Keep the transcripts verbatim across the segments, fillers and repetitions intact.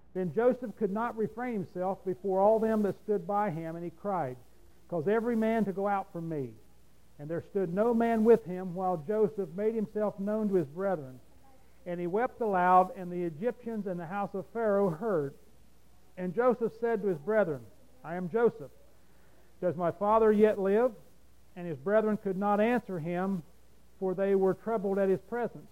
Then Joseph could not refrain himself before all them that stood by him, and he cried, Cause every man to go out from me. And there stood no man with him, while Joseph made himself known to his brethren. And he wept aloud, and the Egyptians and the house of Pharaoh heard. And Joseph said to his brethren, I am Joseph. Does my father yet live? And his brethren could not answer him, for they were troubled at his presence.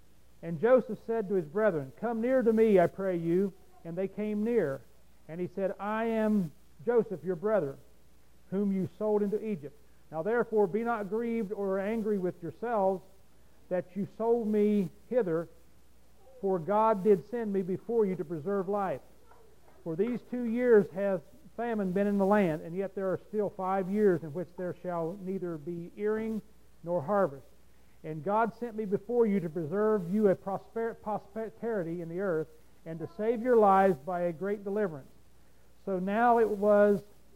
And Joseph said to his brethren, Come near to me, I pray you. And they came near. And he said, I am Joseph, your brother, whom you sold into Egypt. Now therefore be not grieved or angry with yourselves that you sold me hither, for God did send me before you to preserve life. For these two years hath famine been in the land, and yet there are still five years in which there shall neither be earing nor harvest. And God sent me before you to preserve you a prosper- prosperity in the earth, and to save your lives by a great deliverance. So now it was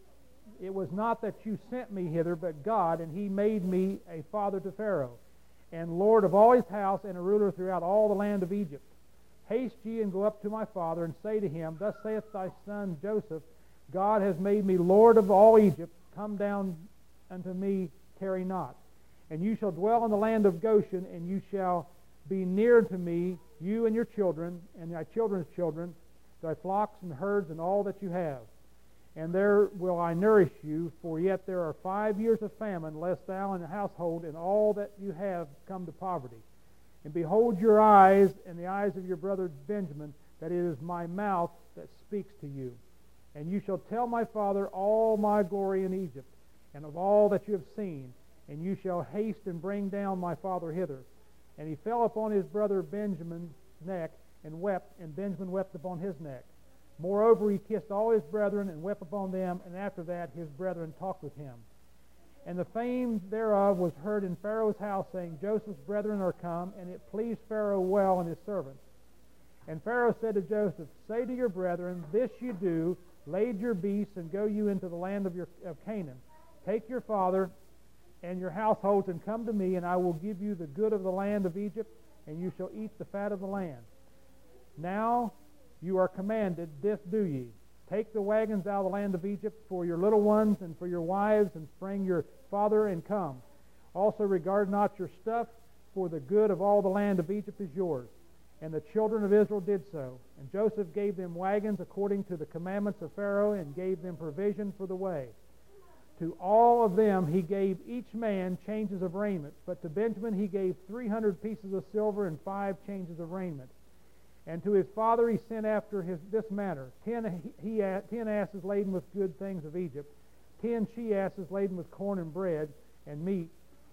it was not that you sent me hither, but God, and he made me a father to Pharaoh, and Lord of all his house, and a ruler throughout all the land of Egypt. Haste ye, and go up to my father, and say to him, Thus saith thy son Joseph, God has made me Lord of all Egypt. Come down unto me, tarry not. And you shall dwell in the land of Goshen, and you shall be near to me, you and your children, and thy children's children, thy flocks and herds, and all that you have. And there will I nourish you, for yet there are five years of famine, lest thou and the household and all that you have come to poverty. And behold your eyes and the eyes of your brother Benjamin, that it is my mouth that speaks to you. And you shall tell my father all my glory in Egypt, and of all that you have seen, and you shall haste and bring down my father hither. And he fell upon his brother Benjamin's neck, and wept, and Benjamin wept upon his neck. Moreover, he kissed all his brethren, and wept upon them, and after that his brethren talked with him. And the fame thereof was heard in Pharaoh's house, saying, Joseph's brethren are come, and it pleased Pharaoh well and his servants. And Pharaoh said to Joseph, Say to your brethren, This you do, lade your beasts, and go you into the land of, your, of Canaan. Take your father and your households, and come to me, and I will give you the good of the land of Egypt, and you shall eat the fat of the land. Now you are commanded, this do ye. Take the wagons out of the land of Egypt for your little ones and for your wives, and bring your father and come. Also regard not your stuff, for the good of all the land of Egypt is yours. And the children of Israel did so. And Joseph gave them wagons according to the commandments of Pharaoh, and gave them provision for the way. To all of them he gave each man changes of raiment, but to Benjamin he gave three hundred pieces of silver and five changes of raiment. And to his father he sent after his, this manner, ten, he, ten asses laden with good things of Egypt, ten she-asses laden with corn and bread and meat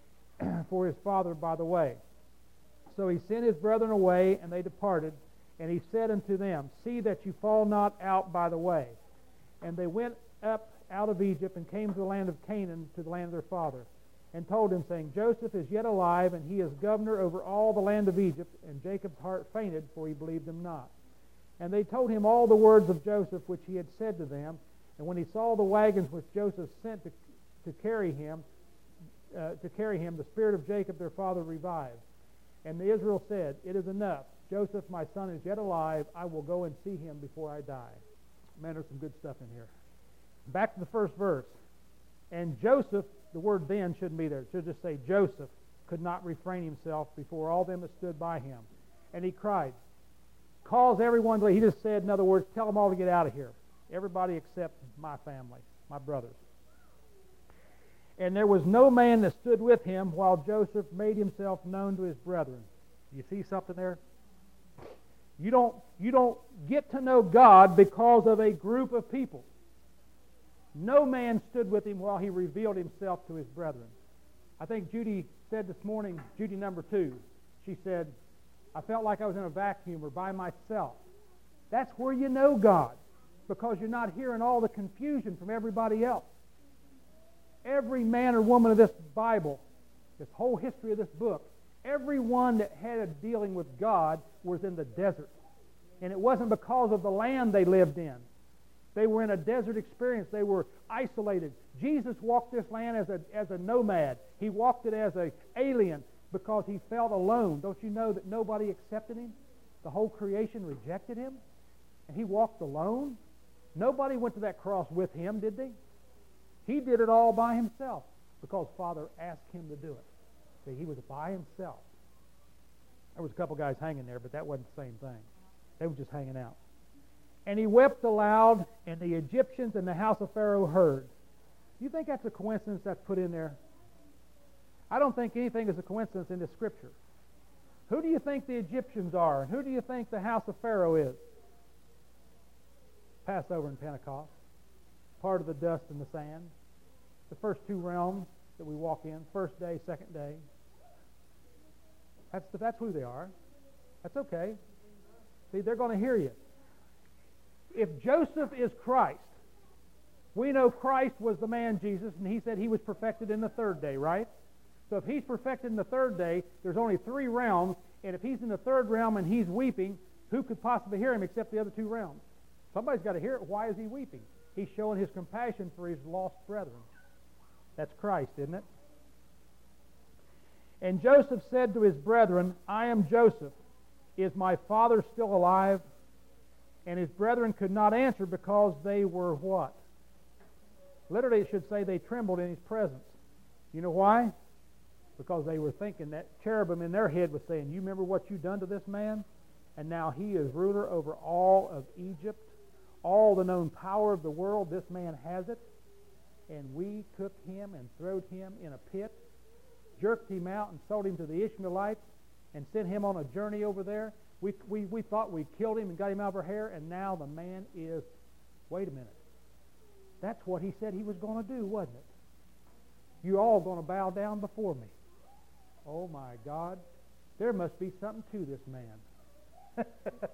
for his father by the way. So he sent his brethren away, and they departed. And he said unto them, See that you fall not out by the way. And they went up out of Egypt, and came to the land of Canaan, to the land of their father, and told him, saying, Joseph is yet alive, and he is governor over all the land of Egypt. And Jacob's heart fainted, for he believed them not. And they told him all the words of Joseph, which he had said to them. And when he saw the wagons which Joseph sent to, to carry him, uh, to carry him, the spirit of Jacob their father revived. And the Israel said, It is enough. Joseph, my son, is yet alive. I will go and see him before I die. Man, there's some good stuff in here. Back to the first verse. And Joseph, the word then shouldn't be there. It should just say Joseph could not refrain himself before all them that stood by him. And he cried, Calls everyone to... He just said, in other words, tell them all to get out of here. Everybody except my family, my brothers. And there was no man that stood with him while Joseph made himself known to his brethren. You see something there? You don't, you don't get to know God because of a group of people. No man stood with him while he revealed himself to his brethren. I think Judy said this morning, Judy number two, she said, I felt like I was in a vacuum or by myself. That's where you know God, because you're not hearing all the confusion from everybody else. Every man or woman of this Bible, this whole history of this book, everyone that had a dealing with God was in the desert. And it wasn't because of the land they lived in. They were in a desert experience. They were isolated. Jesus walked this land as a, as a nomad. He walked it as an alien because he felt alone. Don't you know that nobody accepted him? The whole creation rejected him. And he walked alone. Nobody went to that cross with him, did they? He did it all by himself because Father asked him to do it. See, he was by himself. There was a couple guys hanging there, but that wasn't the same thing. They were just hanging out. And he wept aloud, and the Egyptians and the house of Pharaoh heard. Do you think that's a coincidence that's put in there? I don't think anything is a coincidence in this scripture. Who do you think the Egyptians are? And who do you think the house of Pharaoh is? Passover and Pentecost. Part of the dust and the sand. The first two realms that we walk in. First day, second day. That's, the, that's who they are. That's okay. See, they're going to hear you. If Joseph is Christ, we know Christ was the man Jesus, and he said he was perfected in the third day, right? So if he's perfected in the third day, there's only three realms, and if he's in the third realm and he's weeping, who could possibly hear him except the other two realms? Somebody's got to hear it. Why is he weeping? He's showing his compassion for his lost brethren. That's Christ, isn't it? And Joseph said to his brethren, I am Joseph. Is my father still alive? And his brethren could not answer because they were what? Literally, it should say they trembled in his presence. You know why? Because they were thinking that cherubim in their head was saying, you remember what you've done to this man? And now he is ruler over all of Egypt. All the known power of the world, this man has it. And we took him and throwed him in a pit, jerked him out and sold him to the Ishmaelites, and sent him on a journey over there. We, we, we thought we killed him and got him out of our hair, and now the man is, wait a minute. That's what he said he was going to do, wasn't it? You all going to bow down before me. Oh my God. There must be something to this man.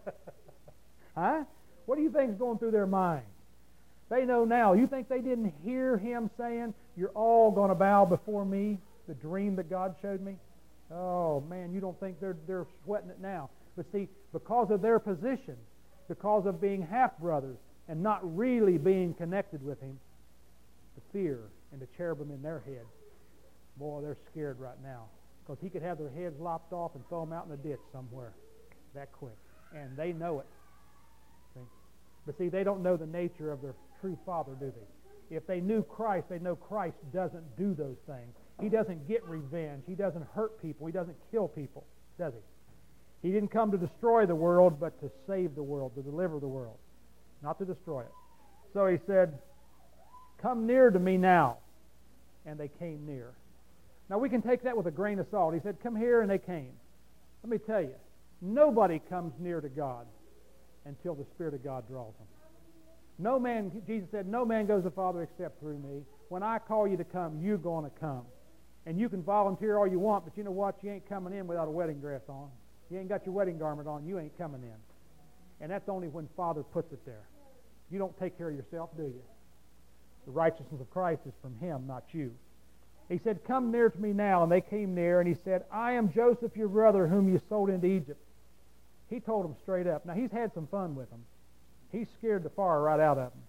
Huh? What do you think is going through their mind? They know now. You think they didn't hear him saying, you're all going to bow before me, the dream that God showed me? Oh man, you don't think they're, they're sweating it now. But see, because of their position, because of being half-brothers and not really being connected with him, the fear and the cherubim in their head, boy, they're scared right now. Because he could have their heads lopped off and throw them out in the ditch somewhere that quick. And they know it. See? But see, they don't know the nature of their true father, do they? If they knew Christ, they know Christ doesn't do those things. He doesn't get revenge. He doesn't hurt people. He doesn't kill people, does he? He didn't come to destroy the world, but to save the world, to deliver the world, not to destroy it. So he said, come near to me now. And they came near. Now we can take that with a grain of salt. He said, come here, and they came. Let me tell you, nobody comes near to God until the Spirit of God draws them. No man, Jesus said, no man goes to the Father except through me. When I call you to come, you're going to come. And you can volunteer all you want, but you know what? You ain't coming in without a wedding dress on. You ain't got your wedding garment on. You ain't coming in. And that's only when Father puts it there. You don't take care of yourself, do you? The righteousness of Christ is from Him, not you. He said, come near to me now. And they came near, and he said, I am Joseph, your brother, whom you sold into Egypt. He told them straight up. Now, he's had some fun with them. He's scared the fire right out of them.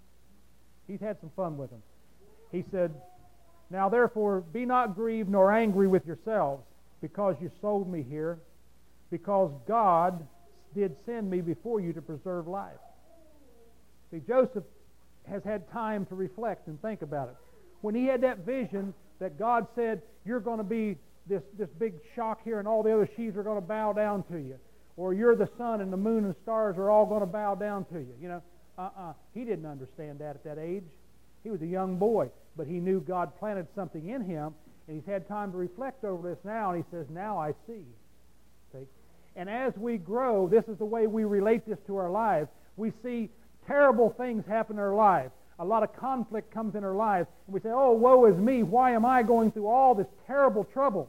He's had some fun with them. He said, now therefore, be not grieved nor angry with yourselves, because you sold me here, because God did send me before you to preserve life. See, Joseph has had time to reflect and think about it. When he had that vision that God said, you're going to be this, this big shock here, and all the other sheaves are going to bow down to you, or you're the sun and the moon and stars are all going to bow down to you. You know, uh-uh. He didn't understand that at that age. He was a young boy, but he knew God planted something in him, and he's had time to reflect over this now, and he says, now I see. See? And as we grow, this is the way we relate this to our lives. We see terrible things happen in our lives. A lot of conflict comes in our lives, and we say, oh, woe is me. Why am I going through all this terrible trouble?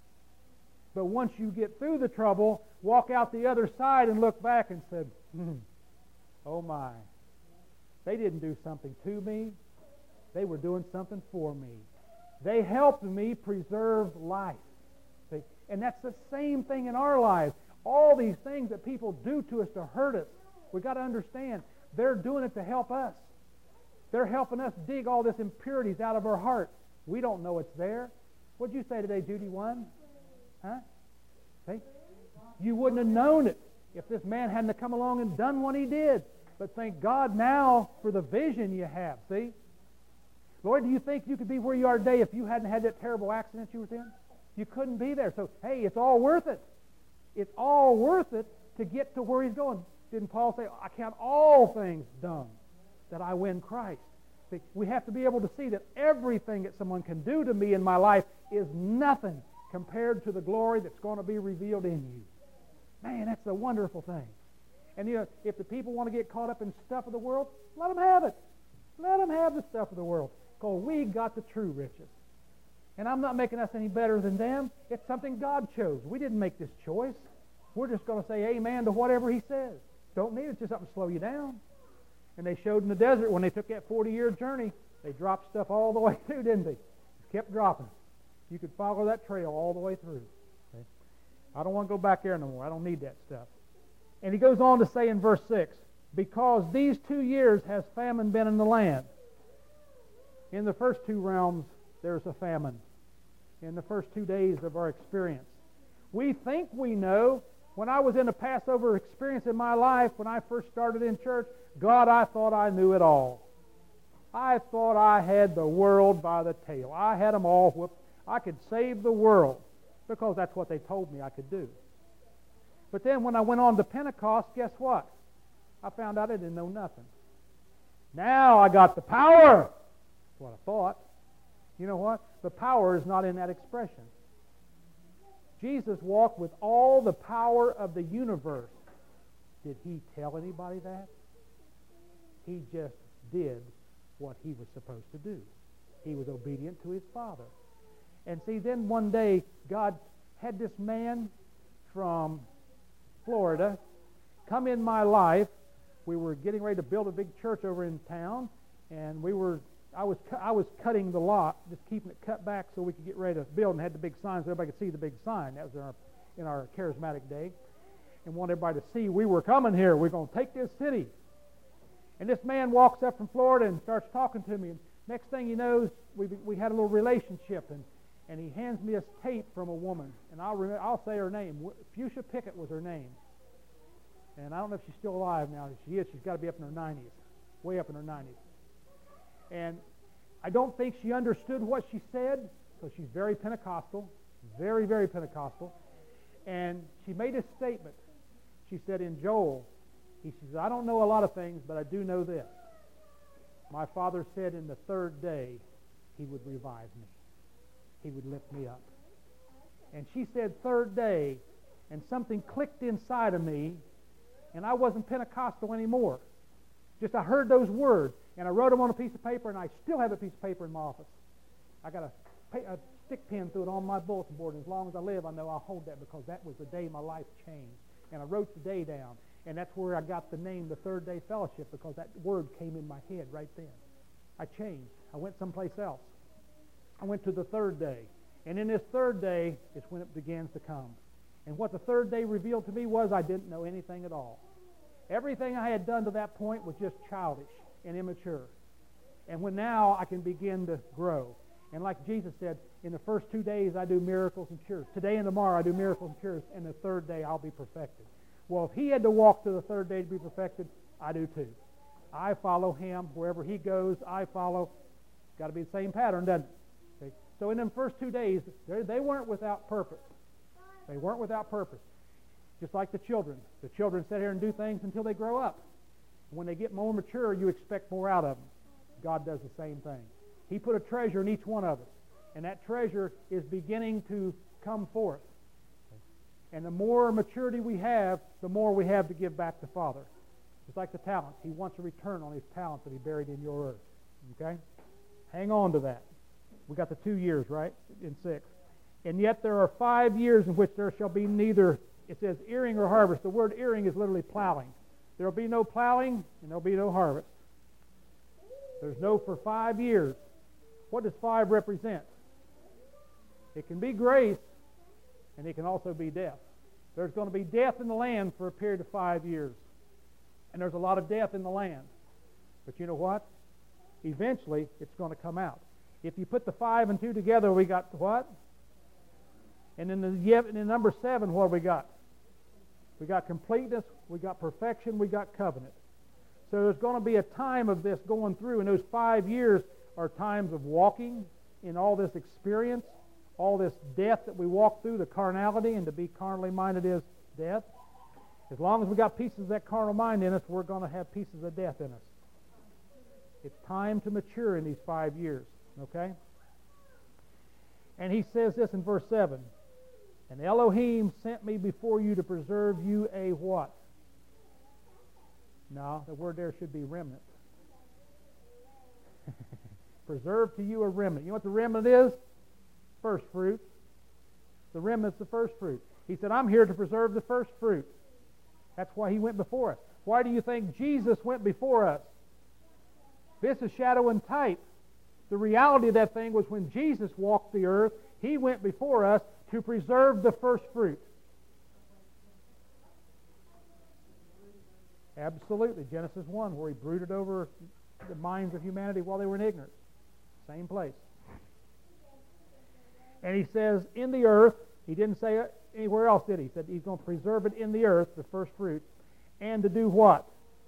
But once you get through the trouble, walk out the other side and look back and say, hmm, oh my, they didn't do something to me. They were doing something for me. They helped me preserve life. See? And that's the same thing in our lives. All these things that people do to us to hurt us, we've got to understand, they're doing it to help us. They're helping us dig all this impurities out of our heart. We don't know it's there. What'd you say today, Judy? One? Huh? See? You wouldn't have known it if this man hadn't have come along and done what he did. But thank God now for the vision you have, see? Lord, do you think you could be where you are today if you hadn't had that terrible accident you were in? You couldn't be there. So, hey, it's all worth it. It's all worth it to get to where he's going. Didn't Paul say, I count all things done that I win Christ? See, we have to be able to see that everything that someone can do to me in my life is nothing compared to the glory that's going to be revealed in you. Man, that's a wonderful thing. And you know, if the people want to get caught up in stuff of the world, let them have it. Let them have the stuff of the world. Because we got the true riches. And I'm not making us any better than them. It's something God chose. We didn't make this choice. We're just going to say amen to whatever He says. Don't need it. Just something to slow you down. And they showed in the desert when they took that forty-year journey, they dropped stuff all the way through, didn't they? Just kept dropping. You could follow that trail all the way through. Okay? I don't want to go back there no more. I don't need that stuff. And he goes on to say in verse six, because these two years has famine been in the land. In the first two realms, there's a famine. In the first two days of our experience. We think we know. When I was in a Passover experience in my life, when I first started in church, God, I thought I knew it all. I thought I had the world by the tail. I had them all whooped. I could save the world because that's what they told me I could do. But then when I went on to Pentecost, guess what? I found out I didn't know nothing. Now I got the power. That's what I thought. You know what? The power is not in that expression. Jesus walked with all the power of the universe. Did He tell anybody that? He just did what He was supposed to do. He was obedient to His Father. And see, then one day, God had this man from Florida come in my life. We were getting ready to build a big church over in town, and we were I was I was cutting the lot, just keeping it cut back so we could get ready to build, and had the big sign so everybody could see the big sign. That was in our in our charismatic day, and wanted everybody to see we were coming here. We're going to take this city. And this man walks up from Florida and starts talking to me. And next thing you know, we we had a little relationship, and and he hands me a tape from a woman, and I'll remember, I'll say her name. Fuchsia Pickett was her name, and I don't know if she's still alive now. If she is, she's got to be up in her nineties, way up in her nineties. And I don't think she understood what she said, because she's very Pentecostal, very, very Pentecostal. And she made a statement. She said, in Joel, he says, I don't know a lot of things, but I do know this. My Father said in the third day He would revive me. He would lift me up. And she said third day, and something clicked inside of me, and I wasn't Pentecostal anymore. Just I heard those words, and I wrote them on a piece of paper, and I still have a piece of paper in my office. I got a, a stick pin through it on my bulletin board, and as long as I live, I know I'll hold that, because that was the day my life changed. And I wrote the day down, and that's where I got the name, the Third Day Fellowship, because that word came in my head right then. I changed. I went someplace else. I went to the third day, and in this third day is when it begins to come. And what the third day revealed to me was I didn't know anything at all. Everything I had done to that point was just childish and immature. And when now I can begin to grow. And like Jesus said, in the first two days I do miracles and cures. Today and tomorrow I do miracles and cures. And the third day I'll be perfected. Well, if He had to walk to the third day to be perfected, I do too. I follow Him. Wherever He goes, I follow. Got to be the same pattern, doesn't it? Okay. So in them first two days, they weren't without purpose. They weren't without purpose. Just like the children. The children sit here and do things until they grow up. When they get more mature, you expect more out of them. God does the same thing. He put a treasure in each one of us. And that treasure is beginning to come forth. And the more maturity we have, the more we have to give back to Father. Just like the talents. He wants a return on His talents that He buried in your earth. Okay? Hang on to that. We got the two years, right? In six. And yet there are five years in which there shall be neither, it says earing or harvest. The word earing is literally plowing. There will be no plowing and there will be no harvest. There's no for five years. What does five represent? It can be grace, and it can also be death. There's going to be death in the land for a period of five years. And there's a lot of death in the land. But you know what? Eventually, it's going to come out. If you put the five and two together, we got what? And in the, in number seven, what have we got? We got completeness, we got perfection, we got covenant. So there's going to be a time of this going through, and those five years are times of walking in all this experience, all this death that we walk through, the carnality, and to be carnally minded is death. As long as we got pieces of that carnal mind in us, we're going to have pieces of death in us. It's time to mature in these five years, okay? And he says this in verse seven, and Elohim sent me before you to preserve you a what? No, the word there should be remnant. Preserve to you a remnant. You know what the remnant is? First fruit. The remnant's the first fruit. He said, I'm here to preserve the first fruit. That's why he went before us. Why do you think Jesus went before us? This is shadow and type. The reality of that thing was when Jesus walked the earth, he went before us to preserve the first fruit. Absolutely. Genesis one, where he brooded over the minds of humanity while they were in ignorance. Same place. And he says, in the earth, he didn't say it anywhere else, did he? He said he's going to preserve it in the earth, the first fruit. And to do what?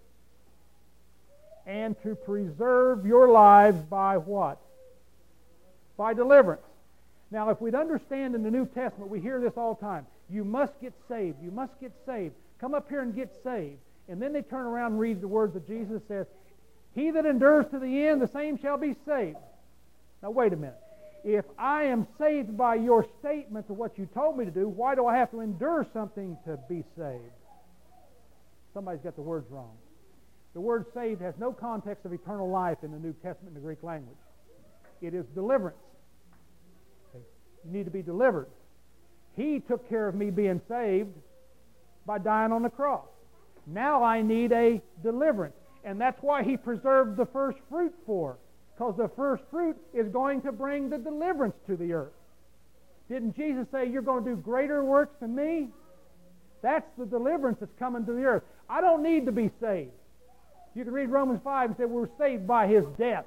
And to preserve your lives by what? By deliverance. Now, if we'd understand in the New Testament, we hear this all the time. You must get saved. You must get saved. Come up here and get saved. And then they turn around and read the words that Jesus says, he that endures to the end, the same shall be saved. Now, wait a minute. If I am saved by your statements of what you told me to do, why do I have to endure something to be saved? Somebody's got the words wrong. The word saved has no context of eternal life in the New Testament in the Greek language. It is deliverance. You need to be delivered. He took care of me being saved by dying on the cross. Now I need a deliverance. And that's why he preserved the first fruit for. Because the first fruit is going to bring the deliverance to the earth. Didn't Jesus say, you're going to do greater works than me? That's the deliverance that's coming to the earth. I don't need to be saved. You can read Romans five and say we're saved by his death.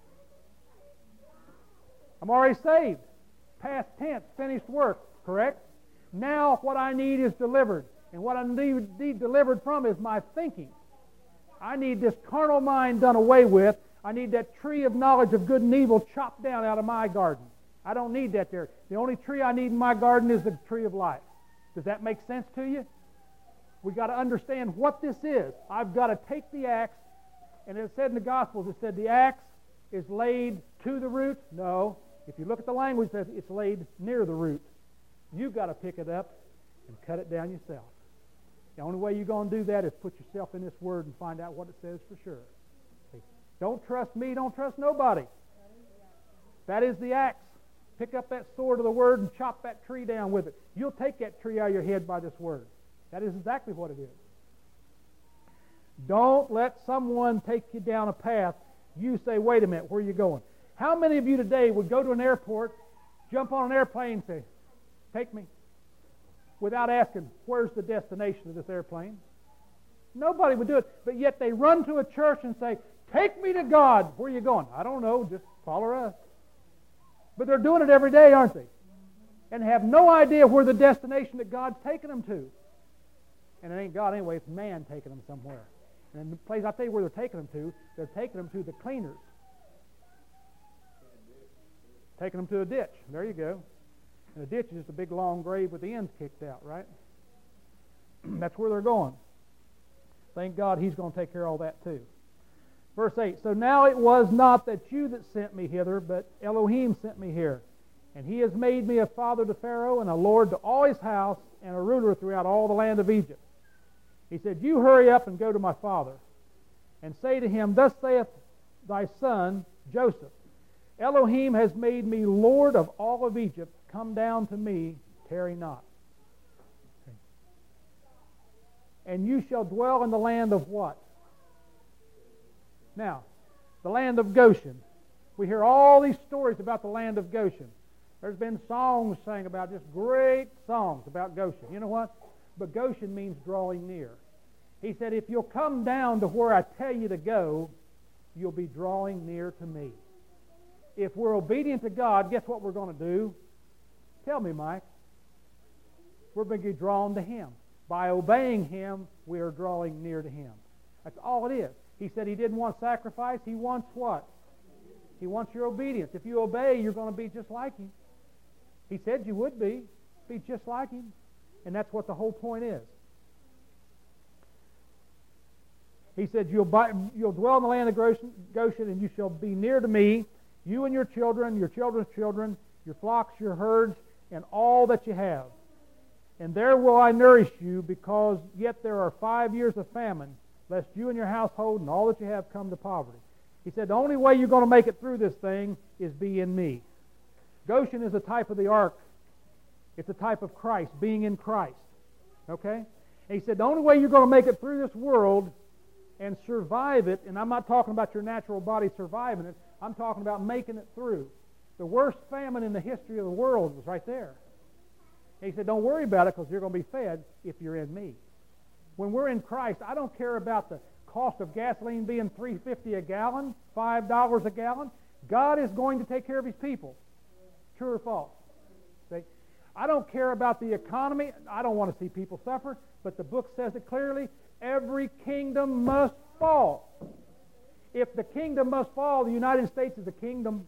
I'm already saved. Past tense, finished work, correct? Now what I need is delivered. And what I need, need delivered from is my thinking. I need this carnal mind done away with. I need that tree of knowledge of good and evil chopped down out of my garden. I don't need that there. The only tree I need in my garden is the tree of life. Does that make sense to you? We've got to understand what this is. I've got to take the axe, and it said in the Gospels, it said the axe is laid to the root. No. If you look at the language, it says it's laid near the root. You've got to pick it up and cut it down yourself. The only way you're going to do that is put yourself in this Word and find out what it says for sure. Don't trust me, don't trust nobody. That is the axe. Pick up that sword of the Word and chop that tree down with it. You'll take that tree out of your head by this Word. That is exactly what it is. Don't let someone take you down a path. You say, wait a minute, where are you going? How many of you today would go to an airport, jump on an airplane and say, take me, without asking, where's the destination of this airplane? Nobody would do it, but yet they run to a church and say, take me to God. Where are you going? I don't know, just follow us. But they're doing it every day, aren't they? And have no idea where the destination that God's taking them to. And it ain't God anyway, it's man taking them somewhere. And the place, I'll tell you where they're taking them to, they're taking them to the cleaners. Taking them to a ditch. There you go. And a ditch is just a big long grave with the ends kicked out, right? That's where they're going. Thank God he's going to take care of all that too. Verse eight, so now it was not that you that sent me hither, but Elohim sent me here. And he has made me a father to Pharaoh, and a lord to all his house, and a ruler throughout all the land of Egypt. He said, you hurry up and go to my father, and say to him, thus saith thy son Joseph, Elohim has made me Lord of all of Egypt. Come down to me, tarry not. Okay. And you shall dwell in the land of what? Now, the land of Goshen. We hear all these stories about the land of Goshen. There's been songs sang about, just great songs about Goshen. You know what? But Goshen means drawing near. He said, if you'll come down to where I tell you to go, you'll be drawing near to me. If we're obedient to God, guess what we're going to do? Tell me, Mike. We're going to be drawn to Him. By obeying Him, we are drawing near to Him. That's all it is. He said He didn't want sacrifice. He wants what? He wants your obedience. If you obey, you're going to be just like Him. He said you would be. Be just like Him. And that's what the whole point is. He said, you'll, buy, you'll dwell in the land of Goshen, and you shall be near to me, you and your children, your children's children, your flocks, your herds, and all that you have. And there will I nourish you, because yet there are five years of famine, lest you and your household and all that you have come to poverty. He said, the only way you're going to make it through this thing is be in me. Goshen is a type of the ark. It's a type of Christ, being in Christ. Okay? And he said, the only way you're going to make it through this world and survive it, and I'm not talking about your natural body surviving it, I'm talking about making it through. The worst famine in the history of the world was right there. And he said, don't worry about it, because you're going to be fed if you're in me. When we're in Christ, I don't care about the cost of gasoline being three dollars and fifty cents a gallon, five dollars a gallon. God is going to take care of His people. True or false? See? I don't care about the economy. I don't want to see people suffer, but the book says it clearly. Every kingdom must fall. If the kingdom must fall, the United States is a kingdom.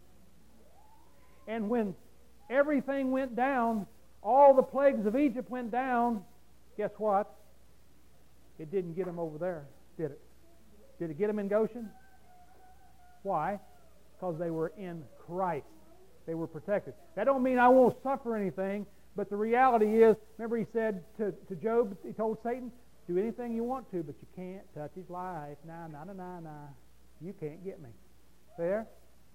And when everything went down, all the plagues of Egypt went down, guess what? It didn't get them over there, did it? Did it get them in Goshen? Why? Because they were in Christ. They were protected. That don't mean I won't suffer anything, but the reality is, remember He said to, to Job, He told Satan, do anything you want to, but you can't touch his life. Nah, nah, nah, nah, nah. You can't get me. There?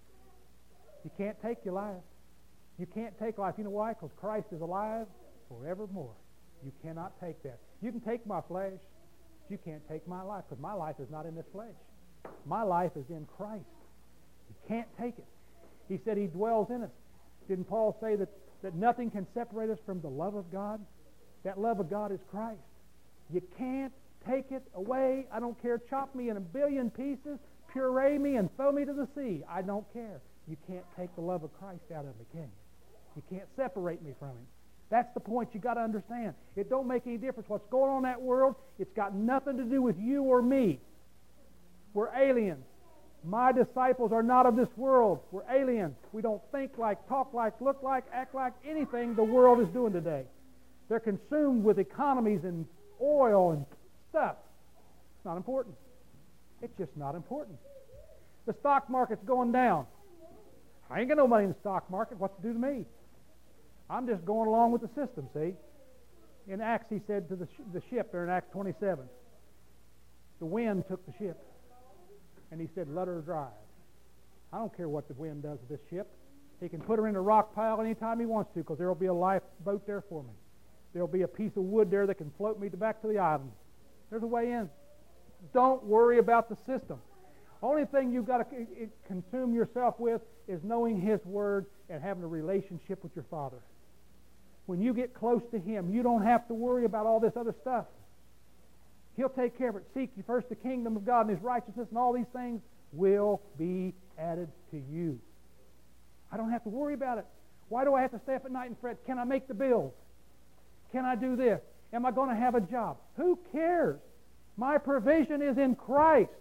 You can't take your life. You can't take life. You know why? Because Christ is alive forevermore. You cannot take that. You can take my flesh, but you can't take my life, because my life is not in this flesh. My life is in Christ. You can't take it. He said He dwells in us. Didn't Paul say that, that nothing can separate us from the love of God? That love of God is Christ. You can't take it away. I don't care. Chop me in a billion pieces, puree me, and throw me to the sea. I don't care. You can't take the love of Christ out of me, can you? You can't separate me from Him. That's the point you got to understand. It don't make any difference what's going on in that world. It's got nothing to do with you or me. We're aliens. My disciples are not of this world. We're aliens. We don't think like, talk like, look like, act like anything the world is doing today. They're consumed with economies and oil and stuff. It's not important. It's just not important. The stock market's going down. I ain't got no money in the stock market. What's it do to me? I'm just going along with the system, see? In Acts, He said to the, sh- the ship there in Acts twenty-seven, the wind took the ship, and He said, let her drive. I don't care what the wind does to this ship. He can put her in a rock pile anytime He wants to, because there will be a lifeboat there for me. There will be a piece of wood there that can float me back to the island. There's a way in. Don't worry about the system. Only thing you've got to consume yourself with is knowing His Word and having a relationship with your Father. When you get close to Him, you don't have to worry about all this other stuff. He'll take care of it. Seek ye first the kingdom of God and His righteousness, and all these things will be added to you. I don't have to worry about it. Why do I have to stay up at night and fret? Can I make the bills? Can I do this? Am I going to have a job? Who cares? My provision is in Christ.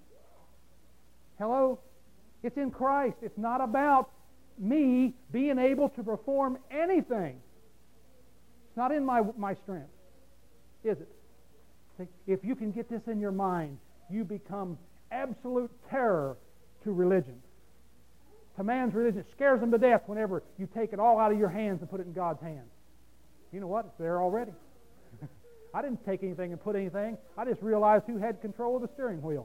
Hello? It's in Christ. It's not about me being able to perform anything. It's not in my, my strength, is it? See, if you can get this in your mind, you become absolute terror to religion. To man's religion, it scares them to death whenever you take it all out of your hands and put it in God's hands. You know what? It's there already. I didn't take anything and put anything. I just realized who had control of the steering wheel.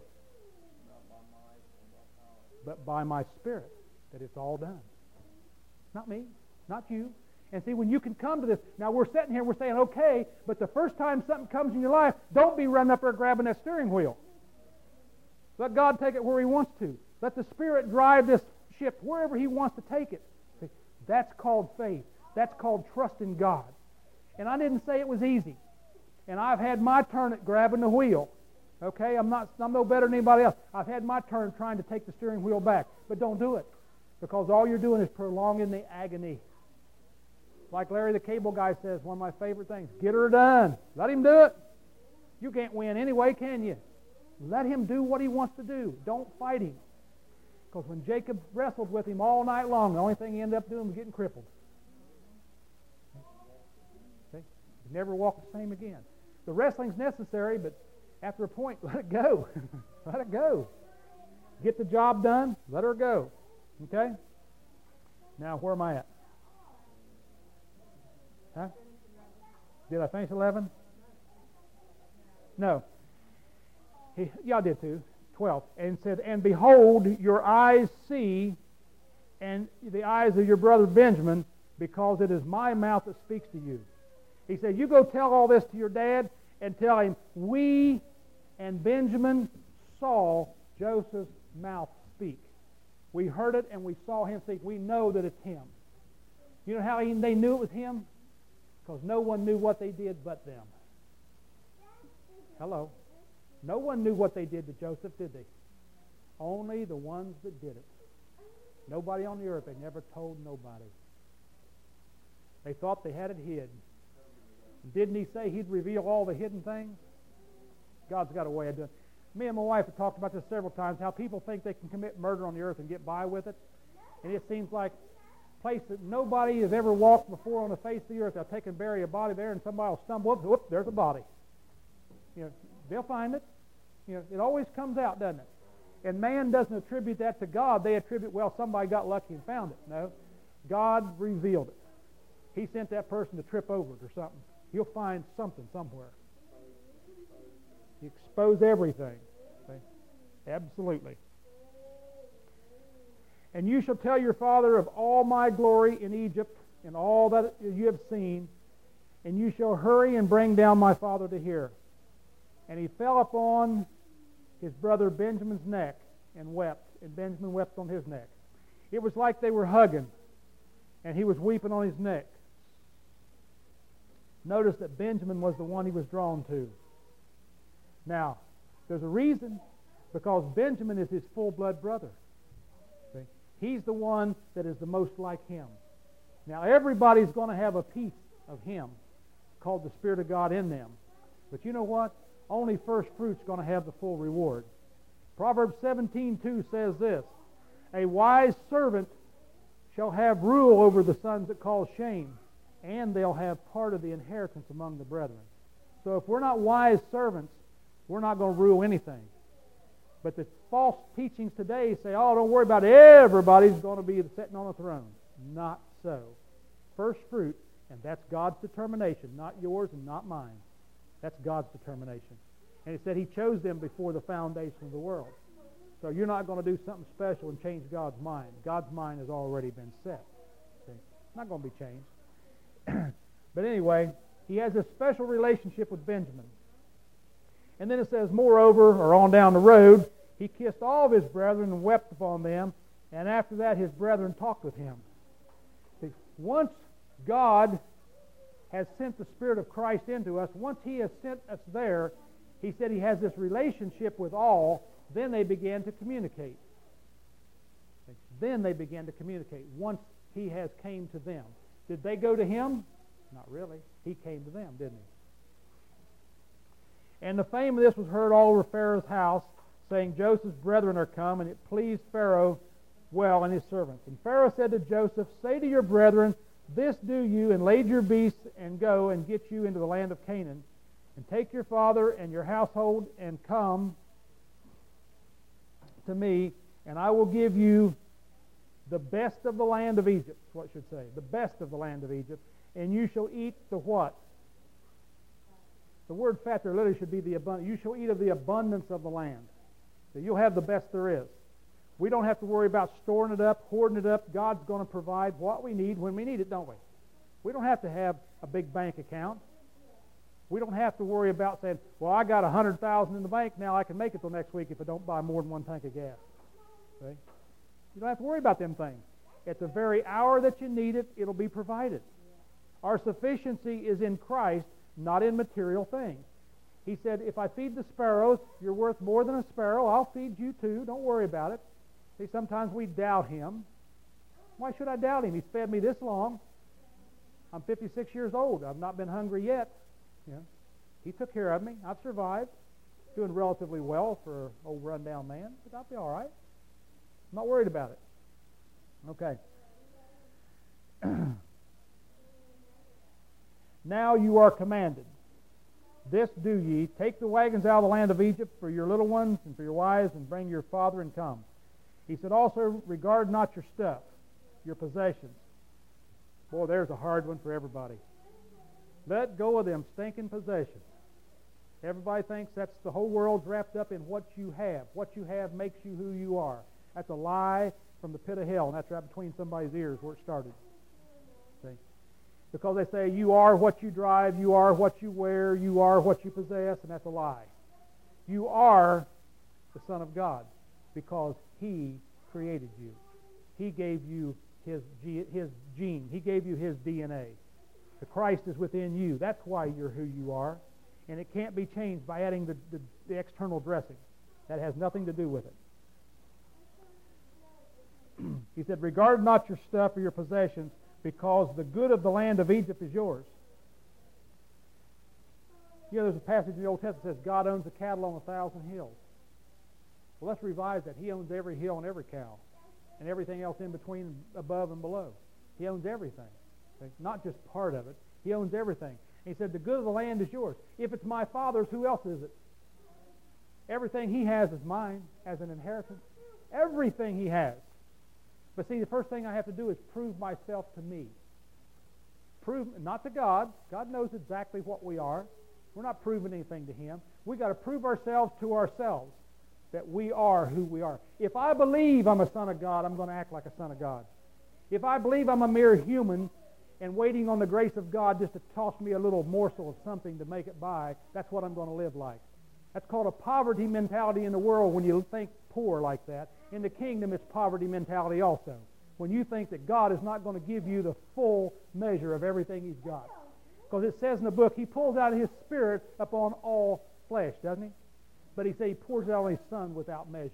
But by my Spirit, that it's all done. Not me, not you. And see, when you can come to this, now we're sitting here, we're saying, okay, but the first time something comes in your life, don't be running up there grabbing that steering wheel. Let God take it where He wants to. Let the Spirit drive this ship wherever He wants to take it. See, that's called faith. That's called trust in God. And I didn't say it was easy. And I've had my turn at grabbing the wheel. Okay, I'm not I'm no better than anybody else. I've had my turn trying to take the steering wheel back. But don't do it. Because all you're doing is prolonging the agony. Like Larry the Cable Guy says, one of my favorite things, get her done. Let him do it. You can't win anyway, can you? Let him do what he wants to do. Don't fight him. Because when Jacob wrestled with him all night long, the only thing he ended up doing was getting crippled. Okay? He never walked the same again. The wrestling's necessary, but after a point, let it go. Let it go. Get the job done, let her go. Okay? Now, where am I at? Huh? Did I finish eleven? No. He, yeah, I did too. twelve. And said, and behold, your eyes see, and the eyes of your brother Benjamin, because it is my mouth that speaks to you. He said, you go tell all this to your dad, and tell him, we and Benjamin saw Joseph's mouth speak. We heard it and we saw him speak. We know that it's him. You know how he, they knew it was him? Because no one knew what they did but them. Hello. No one knew what they did to Joseph, did they? Only the ones that did it. Nobody on the earth. They never told nobody. They thought they had it hid. Didn't he say he'd reveal all the hidden things? God's got a way of doing it. Me and my wife have talked about this several times, how people think they can commit murder on the earth and get by with it. And it seems like a place that nobody has ever walked before on the face of the earth. They'll take and bury a body there, and somebody will stumble up, whoop, there's a body. You know, they'll find it. You know, it always comes out, doesn't it? And man doesn't attribute that to God. They attribute, well, somebody got lucky and found it. No. God revealed it. He sent that person to trip over it or something. He'll find something somewhere. He exposed everything. Okay? Absolutely. And you shall tell your father of all my glory in Egypt and all that you have seen, and you shall hurry and bring down my father to hear. And he fell upon his brother Benjamin's neck and wept, and Benjamin wept on his neck. It was like they were hugging, and he was weeping on his neck. Notice that Benjamin was the one he was drawn to. Now, there's a reason, because Benjamin is his full-blood brother. See? He's the one that is the most like him. Now, everybody's going to have a piece of him called the Spirit of God in them. But you know what? Only first fruit's going to have the full reward. Proverbs seventeen two says this, a wise servant shall have rule over the sons that cause shame, and they'll have part of the inheritance among the brethren. So if we're not wise servants, we're not going to rule anything. But the false teachings today say, oh, don't worry about it. Everybody's going to be sitting on a throne. Not so. First fruit, and that's God's determination, not yours and not mine. That's God's determination. And he said he chose them before the foundation of the world. So you're not going to do something special and change God's mind. God's mind has already been set. See? It's not going to be changed. But anyway, he has a special relationship with Benjamin. And then it says, moreover, or on down the road, he kissed all of his brethren and wept upon them. And after that, his brethren talked with him. See, once God has sent the Spirit of Christ into us, once he has sent us there, he said he has this relationship with all, then they began to communicate. Then they began to communicate once he has came to them. Did they go to him? Not really. He came to them, didn't he? And the fame of this was heard all over Pharaoh's house, saying, Joseph's brethren are come, and it pleased Pharaoh well and his servants. And Pharaoh said to Joseph, say to your brethren, this do you, and lade your beasts, and go and get you into the land of Canaan, and take your father and your household, and come to me, and I will give you the best of the land of Egypt, is what it should say, the best of the land of Egypt, and you shall eat the what? The word fat there literally should be the abundance. You shall eat of the abundance of the land. So you'll have the best there is. We don't have to worry about storing it up, hoarding it up. God's going to provide what we need when we need it, don't we? We don't have to have a big bank account. We don't have to worry about saying, well, I got one hundred thousand dollars in the bank, now I can make it till next week if I don't buy more than one tank of gas. Okay? You don't have to worry about them things. At the very hour that you need it, it'll be provided. Our sufficiency is in Christ, not in material things. He said, if I feed the sparrows, you're worth more than a sparrow. I'll feed you too. Don't worry about it. See, sometimes we doubt him. Why should I doubt him? He's fed me this long. I'm fifty-six years old. I've not been hungry yet. You know, He took care of me. I've survived. Doing relatively well for an old run-down man, but I'll be all right. I'm not worried about it. Okay. Now you are commanded. This do ye, take the wagons out of the land of Egypt for your little ones and for your wives, and bring your father and come. He said also, regard not your stuff, your possessions. Boy, there's a hard one for everybody. Let go of them stinking possessions. Everybody thinks that's the whole world's wrapped up in what you have. What you have makes you who you are. That's a lie from the pit of hell, and that's right between somebody's ears where it started. See? Because they say you are what you drive, you are what you wear, you are what you possess, and that's a lie. You are the Son of God because He created you. He gave you His, his gene. He gave you His D N A. The Christ is within you. That's why you're who you are. And it can't be changed by adding the, the, the external dressing. That has nothing to do with it. He said, regard not your stuff or your possessions, because the good of the land of Egypt is yours. You know, there's a passage in the Old Testament that says God owns the cattle on a thousand hills. Well, let's revise that. He owns every hill and every cow, and everything else in between, above and below. He owns everything. Okay? Not just part of it. He owns everything. And he said, the good of the land is yours. If it's my Father's, who else is it? Everything He has is mine as an inheritance. Everything He has. But see, the first thing I have to do is prove myself to me. Prove, not to God. God knows exactly what we are. We're not proving anything to Him. We've got to prove ourselves to ourselves that we are who we are. If I believe I'm a son of God, I'm going to act like a son of God. If I believe I'm a mere human and waiting on the grace of God just to toss me a little morsel of something to make it by, that's what I'm going to live like. That's called a poverty mentality in the world when you think poor like that. In the kingdom, it's poverty mentality also. When you think that God is not going to give you the full measure of everything He's got. Because it says in the book, He pulls out His Spirit upon all flesh, doesn't He? But He says He pours it out on His Son without measure.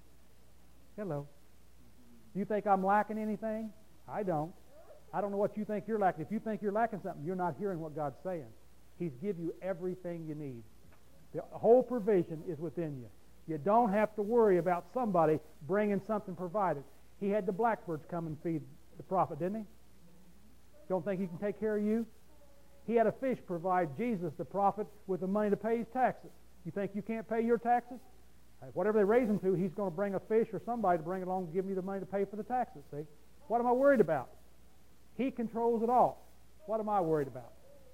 Hello. Do you think I'm lacking anything? I don't. I don't know what you think you're lacking. If you think you're lacking something, you're not hearing what God's saying. He's give you everything you need. The whole provision is within you. You don't have to worry about somebody bringing something provided. He had the blackbirds come and feed the prophet, didn't He? Don't think He can take care of you? He had a fish provide Jesus, the prophet, with the money to pay His taxes. You think you can't pay your taxes? Whatever they raise Him to, He's going to bring a fish or somebody to bring it along and give me the money to pay for the taxes, see? What am I worried about? He controls it all. What am I worried about?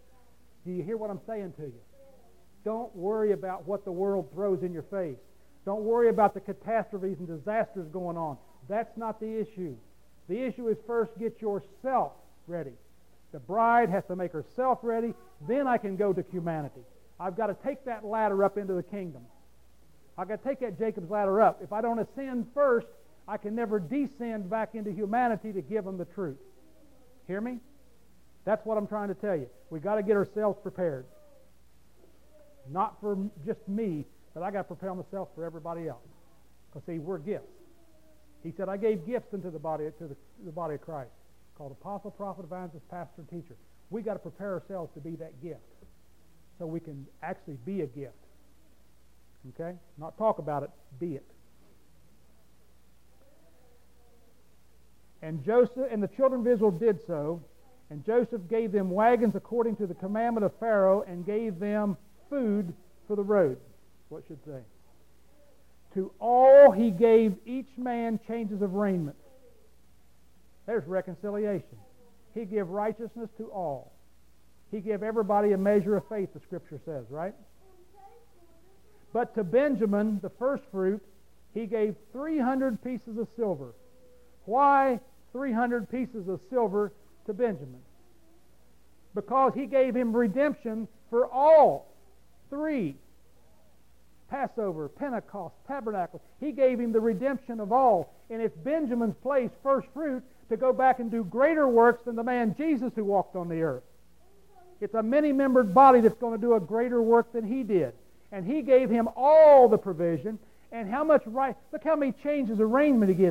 Do you hear what I'm saying to you? Don't worry about what the world throws in your face. Don't worry about the catastrophes and disasters going on. That's not the issue. The issue is first get yourself ready. The bride has to make herself ready. Then I can go to humanity. I've got to take that ladder up into the kingdom. I've got to take that Jacob's ladder up. If I don't ascend first, I can never descend back into humanity to give them the truth. Hear me? That's what I'm trying to tell you. We've got to get ourselves prepared. Not for just me, but I got to prepare myself for everybody else. Because see, we're gifts. He said, I gave gifts into the body to the, the body of Christ, called apostle, prophet, evangelist, pastor, and teacher. We got to prepare ourselves to be that gift, so we can actually be a gift. Okay? Not talk about it, be it. And Joseph and the children of Israel did so, and Joseph gave them wagons according to the commandment of Pharaoh, and gave them food for the road. What should say? To all he gave each man changes of raiment. There's reconciliation. He gave righteousness to all. He gave everybody a measure of faith, the Scripture says, right? But to Benjamin, the first fruit, he gave three hundred pieces of silver. Why three hundred pieces of silver to Benjamin? Because he gave him redemption for all. Three. Passover, Pentecost, Tabernacle. He gave him the redemption of all. And it's Benjamin's place, first fruit, to go back and do greater works than the man Jesus who walked on the earth. It's a many-membered body that's going to do a greater work than he did. And he gave him all the provision. And how much right... Look how many changes of raiment he gave him.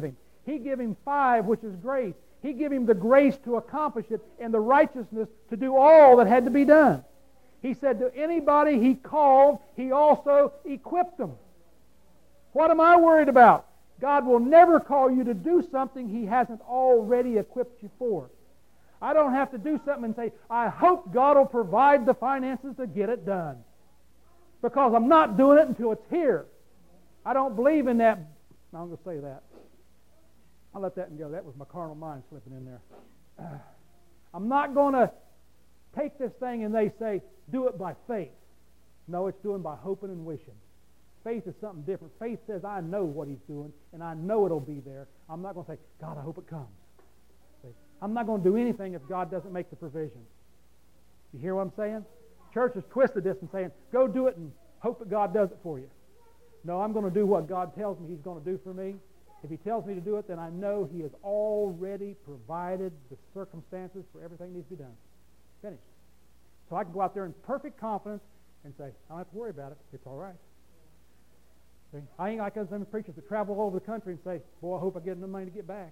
He gave him five, which is grace. He gave him the grace to accomplish it and the righteousness to do all that had to be done. He said to anybody He called, He also equipped them. What am I worried about? God will never call you to do something He hasn't already equipped you for. I don't have to do something and say, I hope God will provide the finances to get it done. Because I'm not doing it until it's here. I don't believe in that. I'm going to say that. I'll let that go. That was my carnal mind slipping in there. Uh, I'm not going to take this thing and they say, do it by faith. No, it's doing by hoping and wishing. Faith is something different. Faith says, I know what He's doing, and I know it'll be there. I'm not going to say, God, I hope it comes. See? I'm not going to do anything if God doesn't make the provision. You hear what I'm saying? Church has twisted this and saying, go do it and hope that God does it for you. No, I'm going to do what God tells me He's going to do for me. If He tells me to do it, then I know He has already provided the circumstances for everything that needs to be done. Finished. So I can go out there in perfect confidence and say, I don't have to worry about it. It's all right. See? I ain't like those preachers that travel all over the country and say, boy, I hope I get enough money to get back.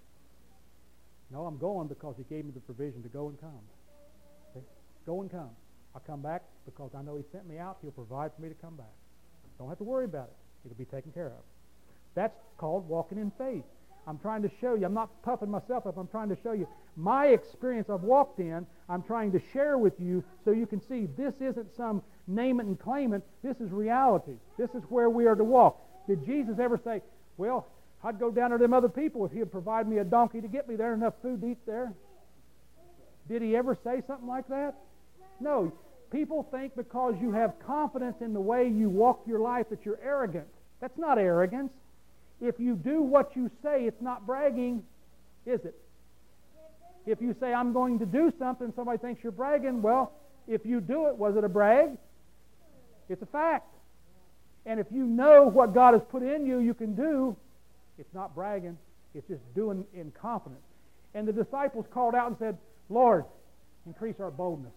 No, I'm going because He gave me the provision to go and come. See? Go and come. I'll come back because I know He sent me out. He'll provide for me to come back. Don't have to worry about it. It'll be taken care of. That's called walking in faith. I'm trying to show you. I'm not puffing myself up. I'm trying to show you my experience I've walked in. I'm trying to share with you so you can see this isn't some name it and claim it. This is reality. This is where we are to walk. Did Jesus ever say, well, I'd go down to them other people if He would provide me a donkey to get me there, enough food to eat there? Did He ever say something like that? No. People think because you have confidence in the way you walk your life that you're arrogant. That's not arrogance. If you do what you say, it's not bragging, is it? If you say, I'm going to do something, somebody thinks you're bragging, well, if you do it, was it a brag? It's a fact. And if you know what God has put in you, you can do, it's not bragging. It's just doing in confidence. And the disciples called out and said, Lord, increase our boldness.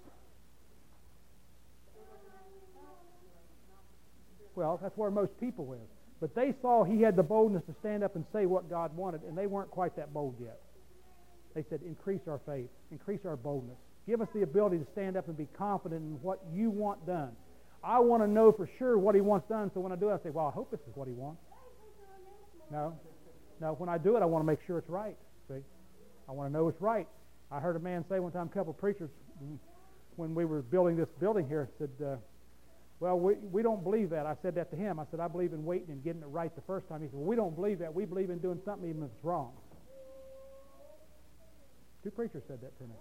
Well, that's where most people live. But they saw he had the boldness to stand up and say what God wanted, and they weren't quite that bold yet. They said, increase our faith, increase our boldness. Give us the ability to stand up and be confident in what you want done. I want to know for sure what He wants done, so when I do it, I say, well, I hope this is what He wants. No. No, when I do it, I want to make sure it's right. See? I want to know it's right. I heard a man say one time, a couple of preachers, when we were building this building here, said, uh, well, we, we don't believe that. I said that to him. I said, I believe in waiting and getting it right the first time. He said, well, we don't believe that. We believe in doing something even if it's wrong. Two preachers said that to me.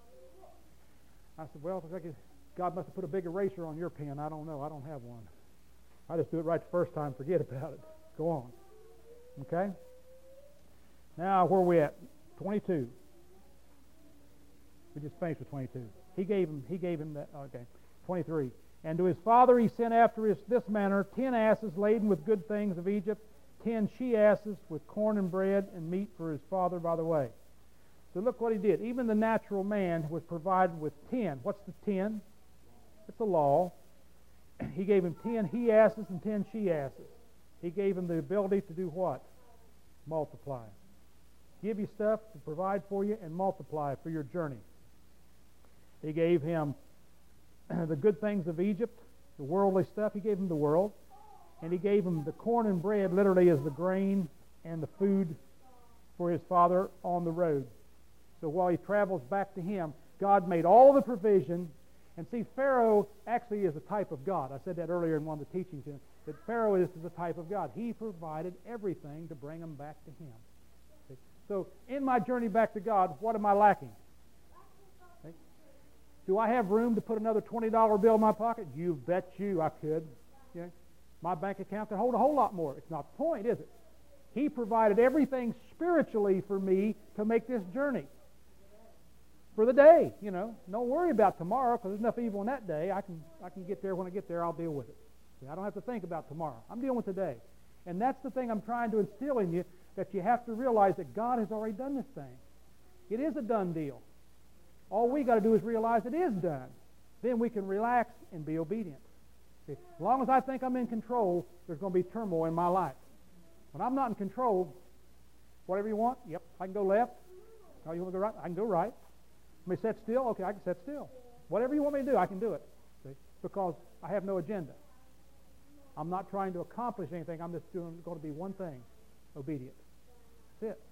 I said, well, God must have put a big eraser on your pen. I don't know. I don't have one. I just do it right the first time. Forget about it. Go on. Okay? Now, where are we at? twenty-two. We just finished with twenty-two. He gave him, he gave him that, okay. twenty-three. And to his father he sent after his, this manner ten asses laden with good things of Egypt, ten she-asses with corn and bread and meat for his father by the way. So look what he did. Even the natural man was provided with ten. What's the ten? It's the law. He gave him ten he-asses and ten she-asses. He gave him the ability to do what? Multiply. Give you stuff to provide for you and multiply for your journey. He gave him the good things of Egypt, the worldly stuff. He gave him the world. And he gave him the corn and bread, literally as the grain and the food for his father on the road. So while he travels back to him, God made all the provision. And see, Pharaoh actually is a type of God. I said that earlier in one of the teachings, that Pharaoh is the type of God. He provided everything to bring them back to him. See? So in my journey back to God, what am I lacking? See? Do I have room to put another twenty dollar bill in my pocket? You bet you I could. Yeah. My bank account can hold a whole lot more. It's not the point, is it? He provided everything spiritually for me to make this journey. For the day, you know. Don't worry about tomorrow because there's enough evil in that day. I can I can get there when I get there. I'll deal with it. See, I don't have to think about tomorrow. I'm dealing with today. And that's the thing I'm trying to instill in you, that you have to realize that God has already done this thing. It is a done deal. All we got to do is realize it is done. Then we can relax and be obedient. See, as long as I think I'm in control, there's going to be turmoil in my life. When I'm not in control, Whatever you want. Yep, I can go left. Oh, you want to go right? I can go right. Let me sit still. Okay, I can sit still. Whatever you want me to do, I can do it. See? Because I have no agenda. I'm not trying to accomplish anything. I'm just doing going to be one thing: obedient. That's it.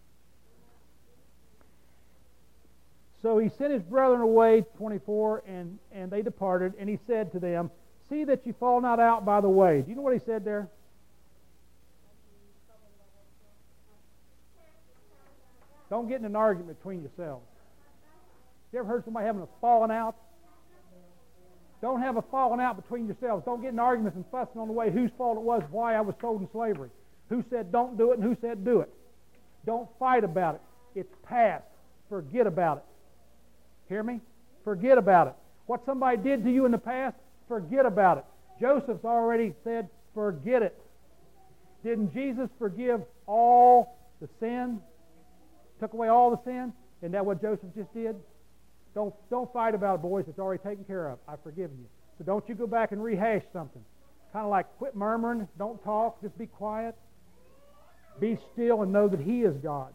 So he sent his brethren away, twenty-four, and, and they departed, and he said to them, see that you fall not out by the way. Do you know what he said there? Don't get in an argument between yourselves. You ever heard somebody having a falling out? Don't have a falling out between yourselves. Don't get in arguments and fussing on the way whose fault it was, why I was sold in slavery. Who said don't do it and who said do it. Don't fight about it. It's past. Forget about it. Hear me? Forget about it. What somebody did to you in the past, forget about it. Joseph's already said, forget it. Didn't Jesus forgive all the sin? Took away all the sin? Isn't that what Joseph just did? Don't, don't fight about it, boys. It's already taken care of. I've forgiven you. So don't you go back and rehash something. Kind of like quit murmuring. Don't talk. Just be quiet. Be still and know that He is God.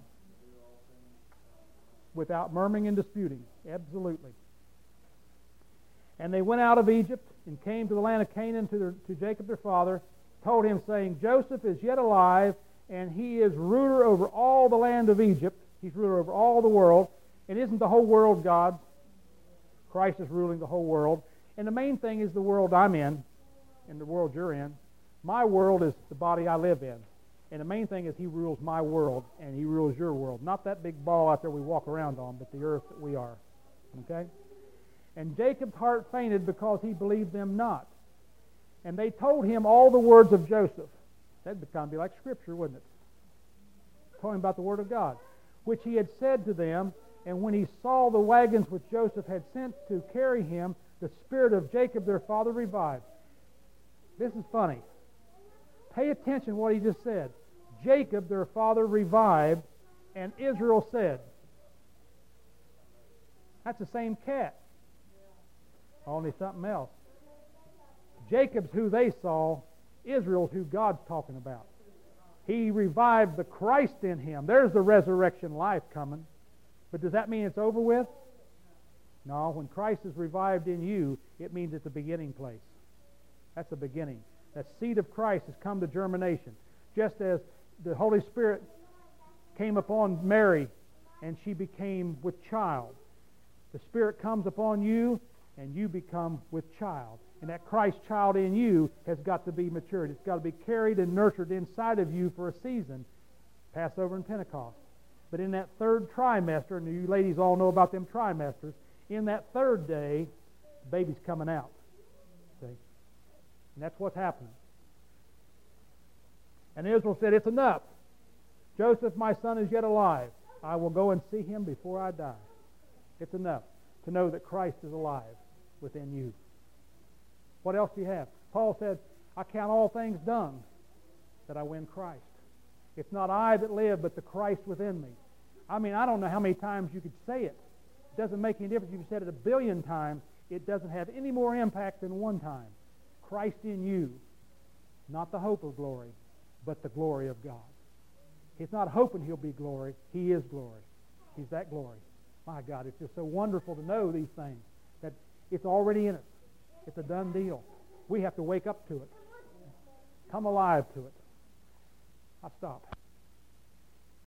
Without murmuring and disputing. Absolutely. And they went out of Egypt and came to the land of Canaan to, their, to Jacob their father, told him, saying, Joseph is yet alive, and he is ruler over all the land of Egypt. He's ruler over all the world. And isn't the whole world God's? Christ is ruling the whole world. And the main thing is the world I'm in, and the world you're in. My world is the body I live in. And the main thing is He rules my world, and He rules your world. Not that big ball out there we walk around on, but the earth that we are. Okay? And Jacob's heart fainted because he believed them not. And they told him all the words of Joseph. That'd kind of be like Scripture, wouldn't it? Told him about the Word of God, which he had said to them. And when he saw the wagons which Joseph had sent to carry him, the spirit of Jacob their father revived. This is funny. Pay attention to what he just said. Jacob their father revived, and Israel said. That's the same cat. Only something else. Jacob's who they saw. Israel's who God's talking about. He revived the Christ in him. There's the resurrection life coming. But does that mean it's over with? No. When Christ is revived in you, it means it's a beginning place. That's a beginning. That seed of Christ has come to germination. Just as the Holy Spirit came upon Mary and she became with child. The Spirit comes upon you and you become with child. And that Christ child in you has got to be matured. It's got to be carried and nurtured inside of you for a season. Passover and Pentecost. But in that third trimester, and you ladies all know about them trimesters, in that third day, the baby's coming out. See? And that's what's happening. And Israel said, it's enough. Joseph, my son, is yet alive. I will go and see him before I die. It's enough to know that Christ is alive within you. What else do you have? Paul said, I count all things done that I win Christ. It's not I that live, but the Christ within me. I mean, I don't know how many times you could say it. It doesn't make any difference. If you said it a billion times, it doesn't have any more impact than one time. Christ in you, not the hope of glory, but the glory of God. He's not hoping He'll be glory. He is glory. He's that glory. My God, it's just so wonderful to know these things, that it's already in us. It's a done deal. We have to wake up to it. Come alive to it. I'll stop.